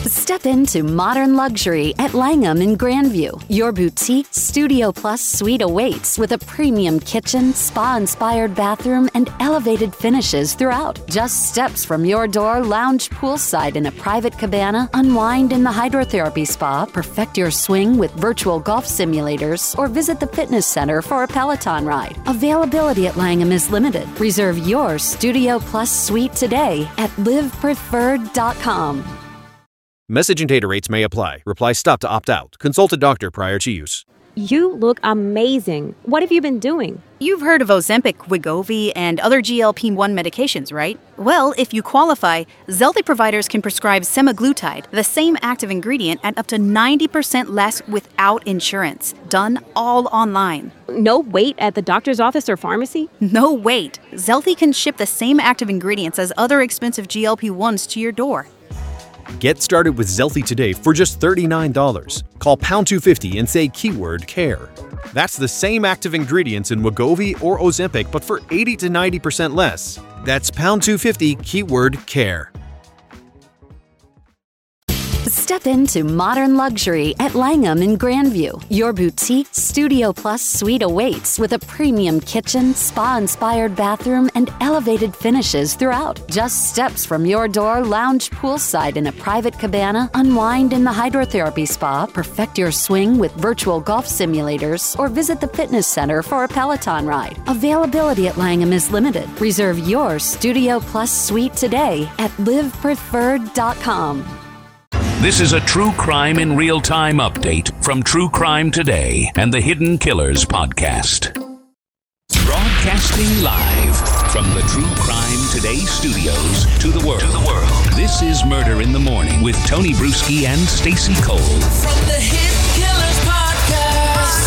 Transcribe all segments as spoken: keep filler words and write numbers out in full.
Step into modern luxury at Langham in Grandview. Your boutique Studio Plus suite awaits with a premium kitchen, spa-inspired bathroom, and elevated finishes throughout. Just steps from your door, lounge poolside in a private cabana, unwind in the hydrotherapy spa, perfect your swing with virtual golf simulators, or visit the fitness center for a Peloton ride. Availability at Langham is limited. Reserve your Studio Plus suite today at live preferred dot com. Message and data rates may apply. Reply stop to opt out. Consult a doctor prior to use. You look amazing. What have you been doing? You've heard of Ozempic, Wegovy, and other G L P one medications, right? Well, if you qualify, Zelty providers can prescribe semaglutide, the same active ingredient, at up to ninety percent less without insurance. Done all online. No wait at the doctor's office or pharmacy? No wait. Zelty can ship the same active ingredients as other expensive G L P ones to your door. Get started with Zelty today for just thirty-nine dollars. Call pound two fifty and say keyword CARE. That's the same active ingredients in Wegovy or Ozempic, but for eighty to ninety percent less. That's pound two fifty, keyword CARE. Step into modern luxury at Langham in Grandview. Your boutique Studio Plus suite awaits with a premium kitchen, spa-inspired bathroom, and elevated finishes throughout. Just steps from your door, lounge poolside in a private cabana, unwind in the hydrotherapy spa, perfect your swing with virtual golf simulators, or visit the fitness center for a Peloton ride. Availability at Langham is limited. Reserve your Studio Plus suite today at live preferred dot com. This is a true crime in real time update from True Crime Today and the Hidden Killers podcast. Broadcasting live from the True Crime Today studios to the world. To the world. This is Murder in the Morning with Tony Bruschi and Stacey Cole. From the Hidden Killers podcast,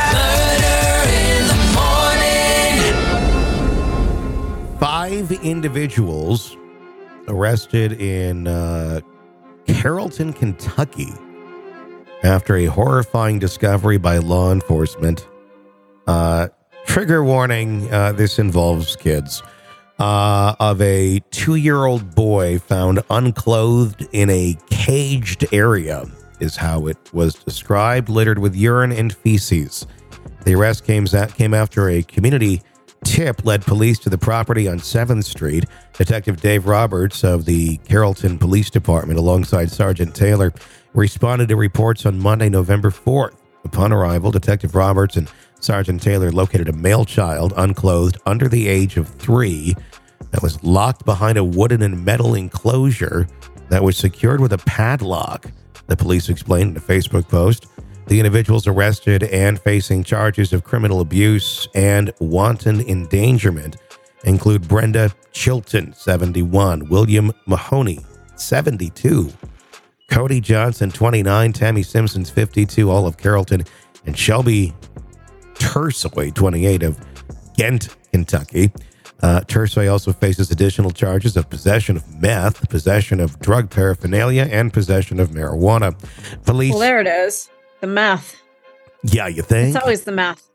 Murder in the Morning. Five individuals arrested in uh, Carrollton, Kentucky, after a horrifying discovery by law enforcement. Uh, trigger warning, uh, this involves kids. Uh, of a two-year-old boy found unclothed in a caged area, is how it was described, littered with urine and feces. The arrest came, came after a community tip led police to the property on seventh Street. Detective Dave Roberts of the Carrollton Police Department, alongside Sergeant Taylor, responded to reports on Monday, November fourth. Upon arrival, Detective Roberts and Sergeant Taylor located a male child, unclothed, under the age of three, that was locked behind a wooden and metal enclosure that was secured with a padlock, the police explained in a Facebook post. The individuals arrested and facing charges of criminal abuse and wanton endangerment include Brenda Chilton, seventy-one, William Mahoney, seventy-two, Cody Johnson, twenty-nine, Tammy Simpsons, fifty-two, all of Carrollton, and Shelby Tersoy, twenty-eight, of Ghent, Kentucky. Uh, Tersoy also faces additional charges of possession of meth, possession of drug paraphernalia, and possession of marijuana. Police. Well, there it is. The meth. Yeah, you think? It's always the meth.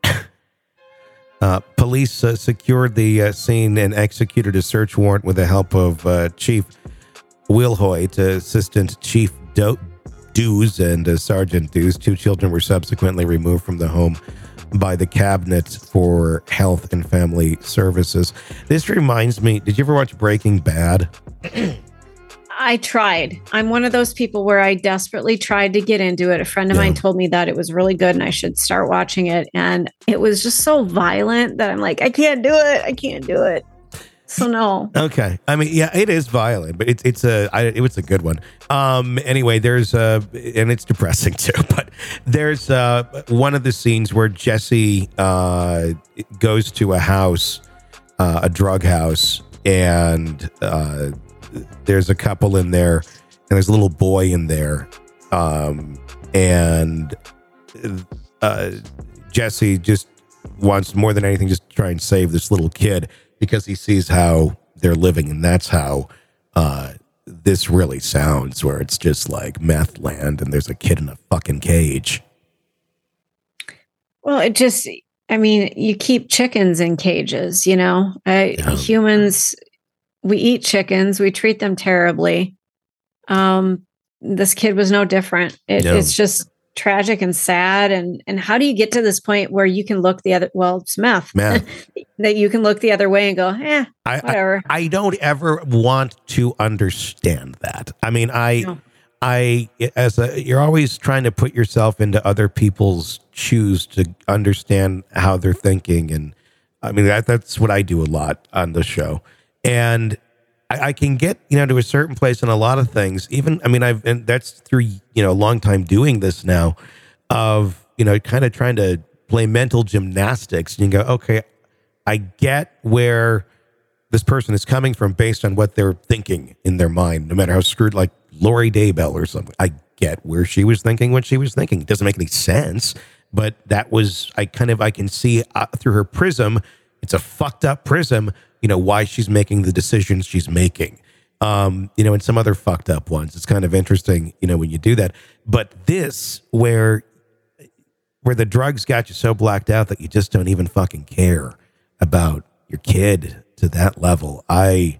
uh, police uh, secured the uh, scene and executed a search warrant with the help of uh, Chief Wilhoit, uh, Assistant Chief Do- Dews, and uh, Sergeant Dews. Two children were subsequently removed from the home by the Cabinet for Health and Family Services. This reminds me, did you ever watch Breaking Bad? I tried. I'm one of those people where I desperately tried to get into it. A friend of yeah. mine told me that it was really good and I should start watching it. And it was just so violent that I'm like, I can't do it. I can't do it. So no. Okay. I mean, yeah, it is violent, but it's it's a I, it was a good one. Um. Anyway, there's uh, and it's depressing too. But there's uh one of the scenes where Jesse uh goes to a house, uh, a drug house, and uh. there's a couple in there, and there's a little boy in there, um, and uh, Jesse just wants more than anything just to try and save this little kid because he sees how they're living, and that's how uh, this really sounds, where it's just like meth land, and there's a kid in a fucking cage. Well, it just, I mean, you keep chickens in cages, you know, uh, yeah. humans. We eat chickens. We treat them terribly. Um, this kid was no different. It, No. It's just tragic and sad. And and how do you get to this point where you can look the other? Well, it's meth. Meth. That you can look the other way and go, eh, I, whatever. I, I don't ever want to understand that. I mean, I, No. I, as a, you're always trying to put yourself into other people's shoes to understand how they're thinking. And I mean, that, that's what I do a lot on the show. And I, I can get, you know, to a certain place in a lot of things. Even, I mean, I've, and that's through, you know, a long time doing this now of, you know, kind of trying to play mental gymnastics. And you go, okay, I get where this person is coming from based on what they're thinking in their mind, no matter how screwed, like Lori Daybell or something. I get where she was thinking what she was thinking. It doesn't make any sense, but that was, I kind of, I can see uh, through her prism, it's a fucked up prism, you know, why she's making the decisions she's making. Um, you know, and some other fucked up ones. It's kind of interesting, you know, when you do that. But this, where, where the drugs got you so blacked out that you just don't even fucking care about your kid to that level. I,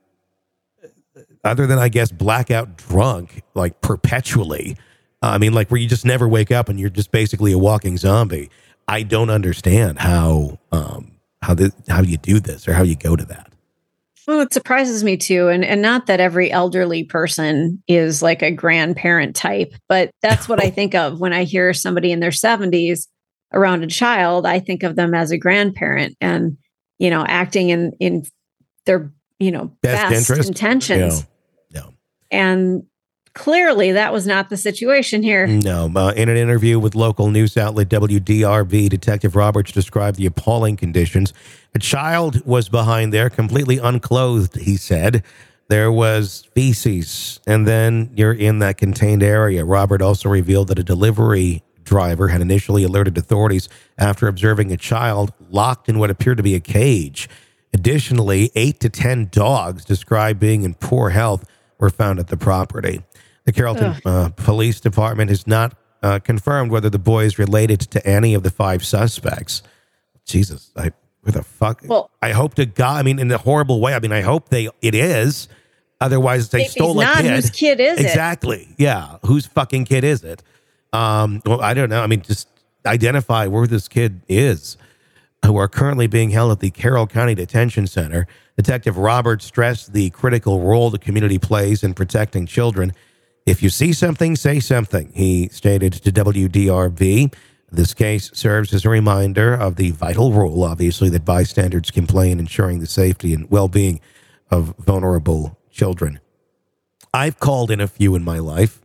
other than, I guess, blackout drunk, like perpetually, uh, I mean, like where you just never wake up and you're just basically a walking zombie. I don't understand how, um, how the, how you do this or how you go to that. Well, it surprises me too. And, and not that every elderly person is like a grandparent type, but that's what I think of when I hear somebody in their seventies around a child. I think of them as a grandparent and, you know, acting in, in their, you know, Best best, interest? intentions. No, no. And clearly that was not the situation here. No. Uh, in an interview with local news outlet W D R B, Detective Roberts described the appalling conditions. A child was behind there, completely unclothed, he said. There was feces, and then you're in that contained area. Robert also revealed that a delivery driver had initially alerted authorities after observing a child locked in what appeared to be a cage. Additionally, eight to ten dogs described being in poor health were found at the property. The Carrollton uh, Police Department has not uh, confirmed whether the boy is related to any of the five suspects. Jesus, I, where the fuck? Well, I hope to God, I mean, in a horrible way. I mean, I hope they it is. Otherwise, they if stole he's a not, kid. whose kid is it? Exactly. Yeah. Whose fucking kid is it? Um, well, I don't know. I mean, just identify where this kid is, who are currently being held at the Carroll County Detention Center. Detective Roberts stressed the critical role the community plays in protecting children. If you see something, say something, he stated to W D R B. This case serves as a reminder of the vital role, obviously, that bystanders can play in ensuring the safety and well-being of vulnerable children. I've called in a few in my life.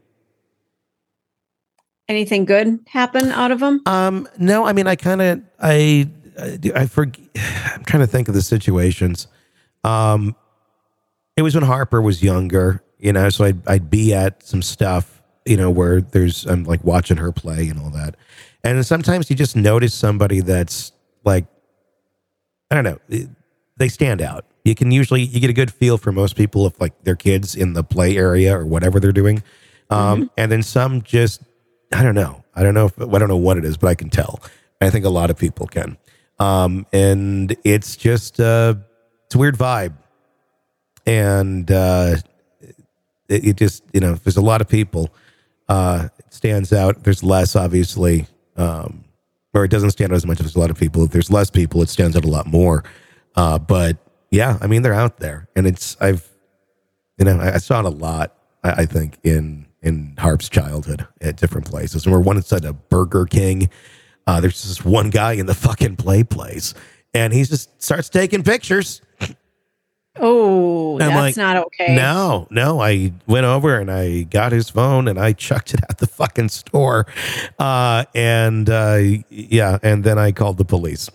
Anything good happen out of them? Um, no, I mean, I kind of, I, I, I forget, I'm trying to think of the situations. Um, it was when Harper was younger, you know, so I'd, I'd be at some stuff, you know, where there's, I'm like watching her play and all that. And sometimes you just notice somebody that's like, I don't know, they stand out. You can usually, you get a good feel for most people if like their kids in the play area or whatever they're doing. Um, mm-hmm. And then some just, I don't know. I don't know if, I don't know what it is, but I can tell. I think a lot of people can. Um, and it's just, uh, it's a weird vibe. And, uh, it, it just, you know, there's a lot of people, uh, it stands out. There's less, obviously, um, or it doesn't stand out as much if there's a lot of people. If there's less people, it stands out a lot more. Uh, but yeah, I mean, they're out there, and it's, I've, you know, I, I saw it a lot, I, I think, in, in Harp's childhood at different places. And we're one inside a Burger King. Uh, there's this one guy in the fucking play place, and he just starts taking pictures. Oh, I'm that's like, not okay. No, no. I went over and I got his phone and I chucked it at the fucking store. Uh, and uh, yeah, and then I called the police.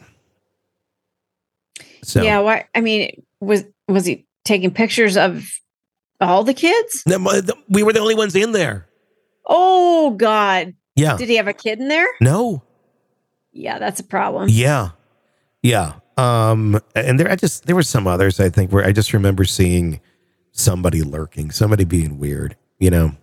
So yeah, why? I mean, was was he taking pictures of all the kids? No, we were the only ones in there. Oh God. Yeah. Did he have a kid in there? No. Yeah, that's a problem. Yeah. Yeah. Um, and there, I just, there were some others, I think, where I just remember seeing somebody lurking, somebody being weird, you know,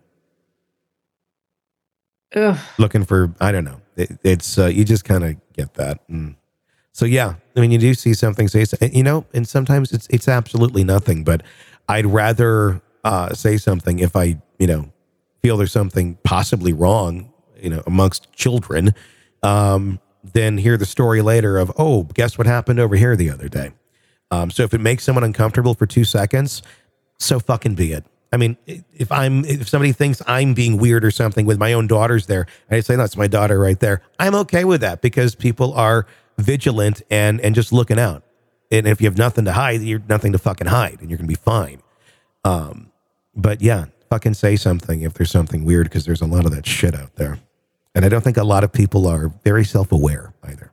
Ugh. looking for, I don't know. It, it's, uh, you just kind of get that. And so, yeah, I mean, you do see something, say, you know, and sometimes it's, it's absolutely nothing, but I'd rather, uh, say something if I, you know, feel there's something possibly wrong, you know, amongst children, um, then hear the story later of, oh, guess what happened over here the other day. Um, so if it makes someone uncomfortable for two seconds, so fucking be it. I mean, if I'm, if somebody thinks I'm being weird or something with my own daughters there, and I say, that's my daughter right there, I'm okay with that because people are vigilant and, and just looking out. And if you have nothing to hide, you're nothing to fucking hide and you're going to be fine. Um, but yeah, fucking say something if there's something weird because there's a lot of that shit out there. And I don't think a lot of people are very self-aware either.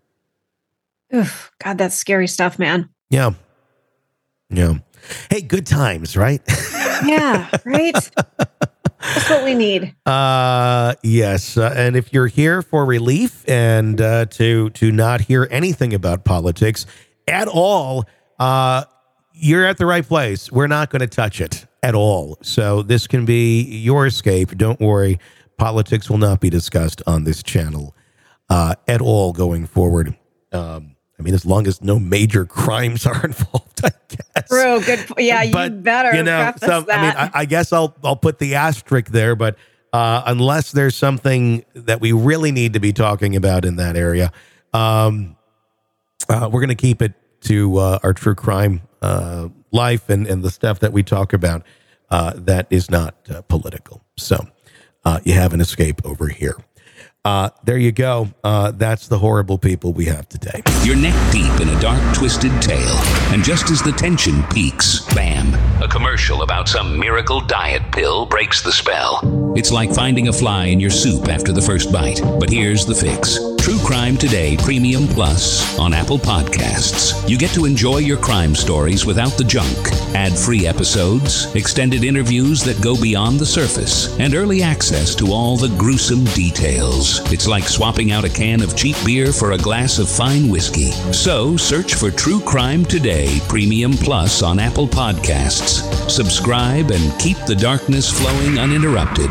Oof, God, that's scary stuff, man. Yeah. Yeah. Hey, good times, right? Yeah, right? That's what we need. Uh, yes. Uh, and if you're here for relief and uh, to to not hear anything about politics at all, uh, you're at the right place. We're not going to touch it at all. So this can be your escape. Don't worry. Politics will not be discussed on this channel uh, at all going forward. Um, I mean, as long as no major crimes are involved, I guess. Bro, good. Yeah, you but, better. You know, so that. I mean, I, I guess I'll I'll put the asterisk there, but uh, unless there's something that we really need to be talking about in that area, um, uh, we're going to keep it to uh, our true crime uh, life and and the stuff that we talk about uh, that is not uh, political. So uh, you have an escape over here. Uh, there you go. Uh, that's the horrible people we have today. You're neck deep in a dark, twisted tale. And just as the tension peaks, bam, a commercial about some miracle diet pill breaks the spell. It's like finding a fly in your soup after the first bite. But here's the fix. True Crime Today Premium Plus on Apple Podcasts. You get to enjoy your crime stories without the junk. Ad-free episodes, extended interviews that go beyond the surface, and early access to all the gruesome details. It's like swapping out a can of cheap beer for a glass of fine whiskey. So search for True Crime Today Premium Plus on Apple Podcasts. Subscribe and keep the darkness flowing uninterrupted.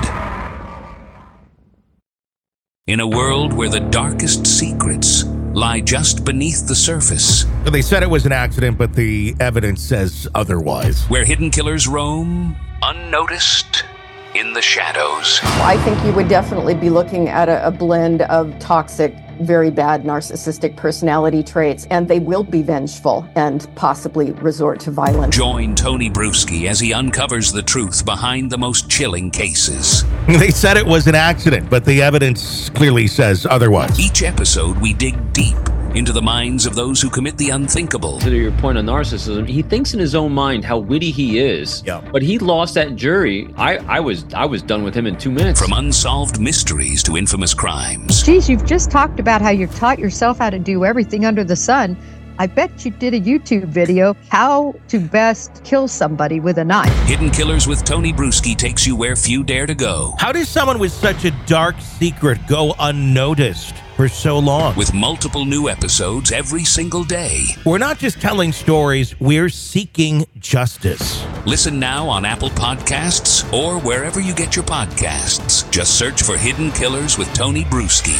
In a world where the darkest secrets lie just beneath the surface. They said it was an accident, but the evidence says otherwise. Where hidden killers roam, unnoticed, in the shadows. I think you would definitely be looking at a, a blend of toxic, very bad narcissistic personality traits, and they will be vengeful and possibly resort to violence. Join Tony Bruschi as he uncovers the truth behind the most chilling cases. They said it was an accident, but the evidence clearly says otherwise. Each episode, we dig deep into the minds of those who commit the unthinkable. To your point on narcissism, he thinks in his own mind how witty he is. Yeah. But he lost that jury. I, I was I was done with him in two minutes. From unsolved mysteries to infamous crimes. Geez, you've just talked about how you've taught yourself how to do everything under the sun. I bet you did a YouTube video, how to best kill somebody with a knife. Hidden Killers with Tony Bruschi takes you where few dare to go. How does someone with such a dark secret go unnoticed for so long? With multiple new episodes every single day. We're not just telling stories, we're seeking justice. Listen now on Apple Podcasts or wherever you get your podcasts. Just search for Hidden Killers with Tony Bruschi.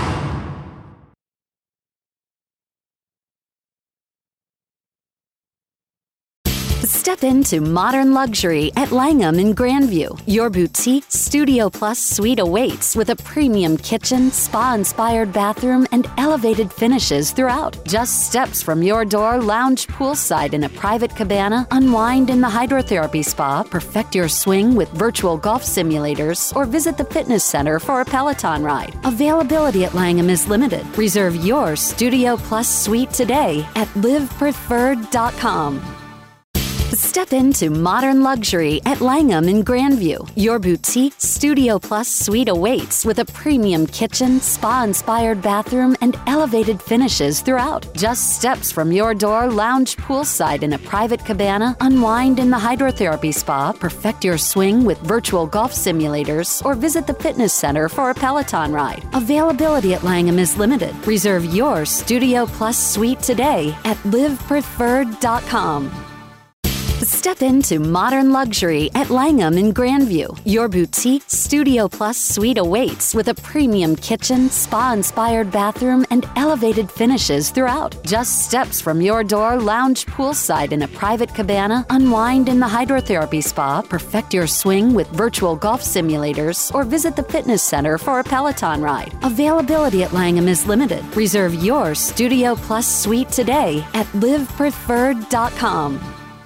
Step into modern luxury at Langham in Grandview. Your boutique Studio Plus suite awaits with a premium kitchen, spa-inspired bathroom, and elevated finishes throughout. Just steps from your door, lounge poolside in a private cabana, unwind in the hydrotherapy spa, perfect your swing with virtual golf simulators, or visit the fitness center for a Peloton ride. Availability at Langham is limited. Reserve your Studio Plus suite today at live preferred dot com. Step into modern luxury at Langham in Grandview. Your boutique Studio Plus suite awaits with a premium kitchen, spa-inspired bathroom, and elevated finishes throughout. Just steps from your door, lounge poolside in a private cabana, unwind in the hydrotherapy spa, perfect your swing with virtual golf simulators, or visit the fitness center for a Peloton ride. Availability at Langham is limited. Reserve your Studio Plus suite today at live preferred dot com. Step into modern luxury at Langham in Grandview. Your boutique Studio Plus suite awaits with a premium kitchen, spa-inspired bathroom, and elevated finishes throughout. Just steps from your door, lounge poolside in a private cabana, unwind in the hydrotherapy spa, perfect your swing with virtual golf simulators, or visit the fitness center for a Peloton ride. Availability at Langham is limited. Reserve your Studio Plus suite today at live preferred dot com.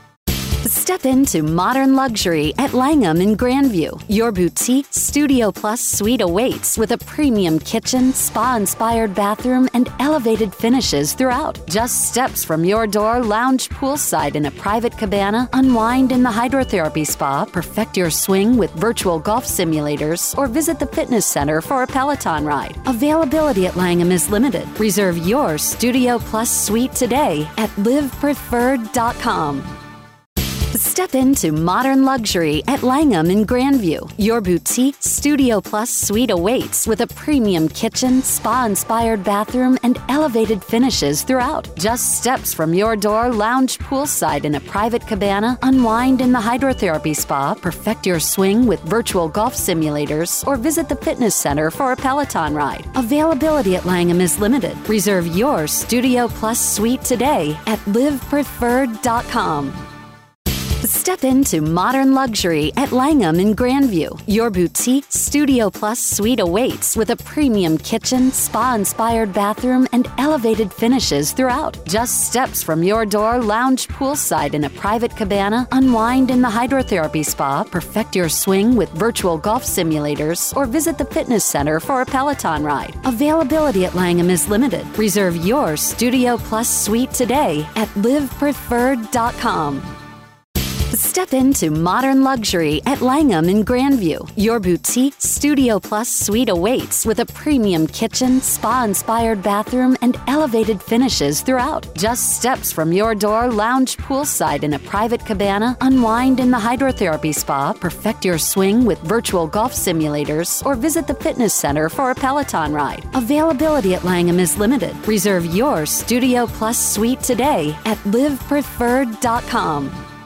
Step into modern luxury at Langham in Grandview. Your boutique Studio Plus suite awaits with a premium kitchen, spa-inspired bathroom, and elevated finishes throughout. Just steps from your door, lounge poolside in a private cabana, unwind in the hydrotherapy spa, perfect your swing with virtual golf simulators, or visit the fitness center for a Peloton ride. Availability at Langham is limited. Reserve your Studio Plus suite today at live preferred dot com. Step into modern luxury at Langham in Grandview. Your boutique Studio Plus suite awaits with a premium kitchen, spa-inspired bathroom, and elevated finishes throughout. Just steps from your door, lounge poolside in a private cabana, unwind in the hydrotherapy spa, perfect your swing with virtual golf simulators, or visit the fitness center for a Peloton ride. Availability at Langham is limited. Reserve your Studio Plus suite today at live preferred dot com. Step into modern luxury at Langham in Grandview. Your boutique Studio Plus suite awaits with a premium kitchen, spa-inspired bathroom, and elevated finishes throughout. Just steps from your door, lounge poolside in a private cabana, unwind in the hydrotherapy spa, perfect your swing with virtual golf simulators, or visit the fitness center for a Peloton ride. Availability at Langham is limited. Reserve your Studio Plus suite today at live preferred dot com. Step into modern luxury at Langham in Grandview. Your boutique Studio Plus suite awaits with a premium kitchen, spa-inspired bathroom, and elevated finishes throughout. Just steps from your door, lounge poolside in a private cabana, unwind in the hydrotherapy spa, perfect your swing with virtual golf simulators, or visit the fitness center for a Peloton ride. Availability at Langham is limited. Reserve your Studio Plus suite today at live preferred dot com.